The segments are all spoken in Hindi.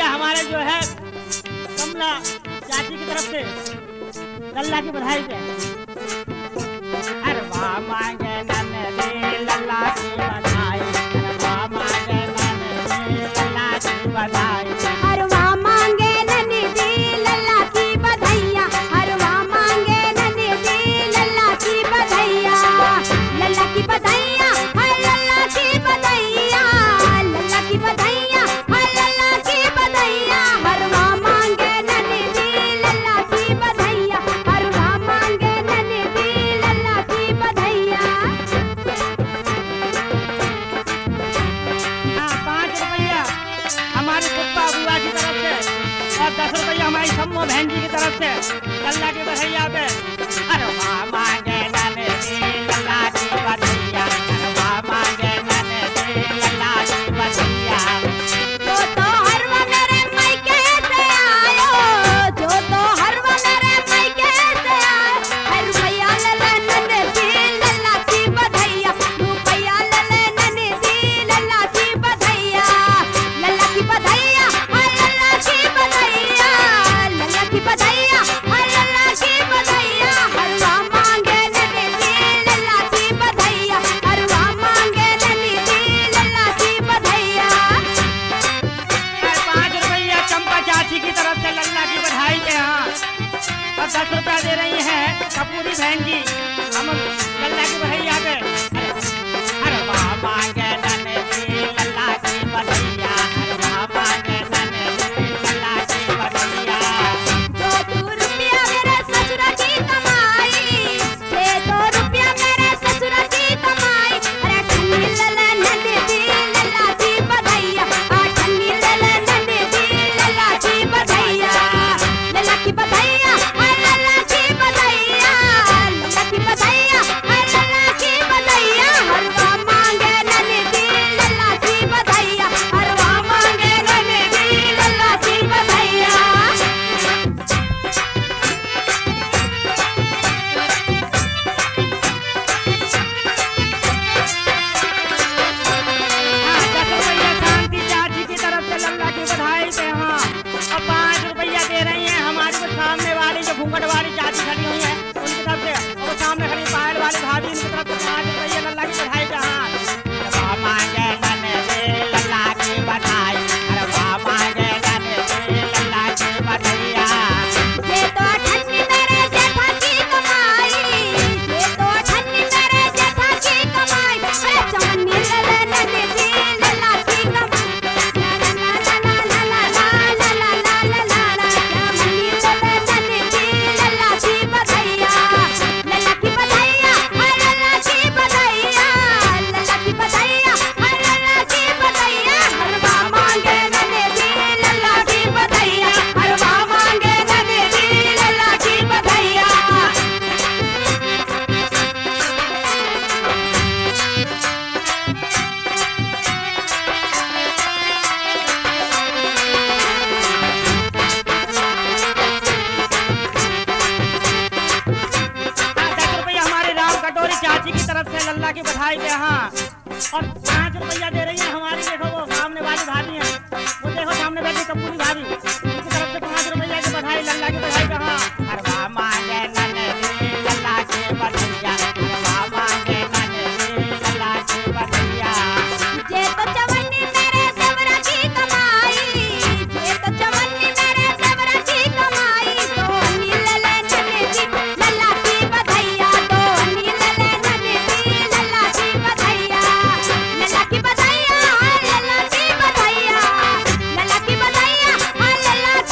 भैया हमारे जो है कमला चाची की तरफ से लल्ला की बधाई पे अरे वाह मांगे नन्हे लल्ला की बधाई, अरे वाह मांगे नन्हे लल्ला की बधाई, हर वाह मांगे नन्हे लल्ला की बधाइया, हर वाह मांगे नन्हे लल्ला की बधाइया, लल्ला की बधाइया, हर लल्ला की बधाइया, लल्ला की बधाइया, हर लल्ला की बधाइया, हर वाह मांगे नन्हे लल्ला की बधाइया, हर वाह मांगे नन्हे लल्ला की बधाइया। हाँ 5 रुपया हमारी पुष्पा बुआ की तरफ से और 10 रुपया हमारी सम्मो बहन जी की तरफ से लल्ला की बधाइया पे अरे वाह मांगे नन्हे लल्ला की बधाइया, अरे वाह मांगे नन्हे लल्ला की बधाइया। जो तो हरवा मेरे मायके से आयो, जो तो हरवा मेरे मायके से आयो, हर रुपया लले नन्हे लल्ला की बधाइया, रुपया लले नन्हे लल्ला की बधाइया, लल्ला की बधाइया, हर लल्ला की बधाइया, लल्ला की बधाइया, हर लल्ला की बधाइया, हर वाह मांगे नन्हे लल्ला की बधाइया, हर वाह मांगे नन्हे लल्ला की बधाइया। 5 रुपया चंपा चाची की तरफ से लल्ला की बधाई के यहाँ और 10 रुपया दे रही है कपूरी बहन जी हम लल्ला की बधाइया पे अरे वाह मांगे नन्हे लल्ला की बधाइया, अरे वाह मांगे नन्हे लल्ला की बधाइया। जो 2 रुपया मेरे ससुर की कमाई, ये 2 रुपया मेरे ससुर की कमाई, अरे ठन्नी लले नन्हे लल्ला की बधाइया, ठन्नी लले नन्हे लल्ला की बधाइया, लल्ला की बधाइया, हर लल्ला की बधाइया, लल्ला की बधाइया, हर लल्ला की बधाइया, हर वाह मांगे नन्हे लल्ला की बधाइया, हर वाह मांगे नन्हे लल्ला की बधाइया। हाँ 10 रुपया शांति चाची की तरफ से लल्ला की बधाई पे यहाँ और 5 रुपया दे रही है हमारी वो सामने वाली जो घूंघट वाली चाची खड़ी हुई है उनकी तरफ से और वो सामने खड़ी पायल वाली भाभी उनकी तरफ से 5 रुपया लल्ला की बधाई पे हाँ अरे वाह मांगे नन्हे लल्ला की बधाई, अरे वाह मांगे नन्हे लल्ला की बधाइया। ये तो ठन्नी मेरे जेठा की कमाई, ये तो ठन्नी मेरे जेठा की कमाई, अरे चवन्नी लले नन्हे लल्ला की कमाई, ला ला ला ला ला ला ला ला ला ला ला ला, चवन्नी लले नन्हे लल्ला की बधाइया, लल्ला की बधाइया, हर लल्ला की बधाइया, लल्ला की बधाइया, हर लल्ला की बधाइया, हर वाह मांगे नन्हे लल्ला की बधाइया, हर वाह मांगे नन्हे लल्ला की बधाइया। हाँ 10 रुपया हमारे राम कटोरी चाची की तरफ से लल्ला की बधाई पे हाँ और 5 रुपया दे रही है हमारी देखो वो सामने वाली भाभी है वो देखो सामने बैठी कपूरी भाभी उनकी तरफ से 5 रुपया की बधाई लल्ला की बधाई पे हाँ अरे वाह मांगे नन्हे लल्ला की बधाइया, अरे वाह मांगे नन्हे लल्ला की बधाइया। ये तो चवन्नी मेरे देवरा की कमाई, ये तो चवन्नी मेरे देवरा की कमाई, तो अन्नी लले नन्हे लल्ला की बधाइया, तो अन्नी लले नन्हे लल्ला की बधाइया, लल्ला की बधाइया, हर लल्ला की बधाइया, लल्ला की बधाइया, हर लल्ला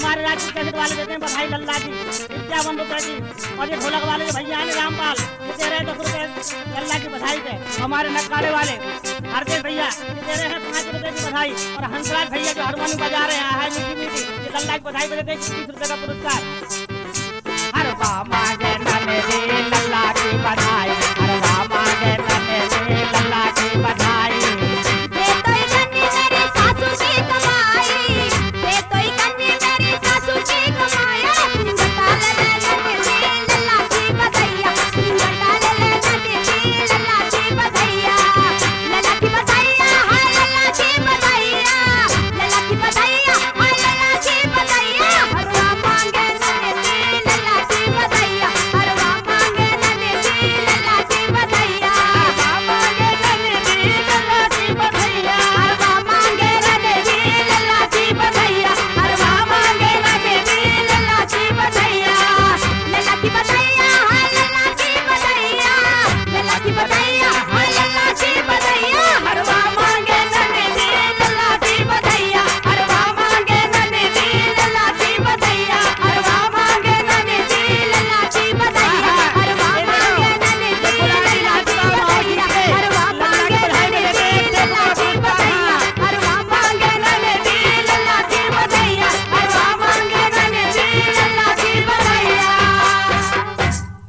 हमारे राज्य कैसेट वाले देते हैं बधाई लल्ला जी 51 रुपए की। और ये ढोलक वाले जो भैया हैं रामपाल ये दे रहे हैं 10 रुपए लल्ला की बधाई पे। हमारे नक्कारे वाले हरदेव भैया ये दे रहे हैं 5 रुपए की बधाई। और हंसराज भैया जो हारमोनियम बजा रहे हैं मीठी मीठी ये लल्ला की बधाई पे देते हैं 30 रुपए का पुरस्कार। हर बामा जय नन्हे लल्ला की बधाई, हर बामा जय नन्हे लल्ला की बधाई।